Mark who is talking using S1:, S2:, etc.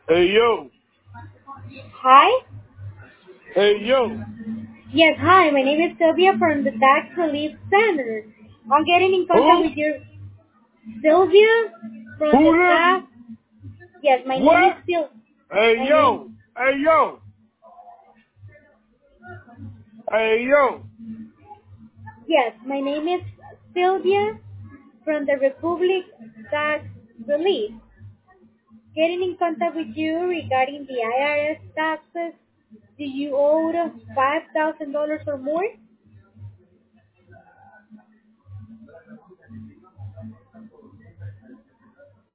S1: Hey yo,
S2: Hi.
S1: hey yo.
S2: Yes, hi. My name is Sylvia from the Tax Relief Center. I'm getting in contact
S1: Who?
S2: with your Sylvia from the
S1: Who this?
S2: tax. Yes, my name is
S1: What?
S2: Sil.
S1: Hey
S2: My
S1: yo,
S2: name.
S1: hey yo, hey yo.
S2: Yes, my name is Sylvia from the Republic Tax Relief. Getting in contact with you regarding the IRS taxes. Do you owe $5,000 or more?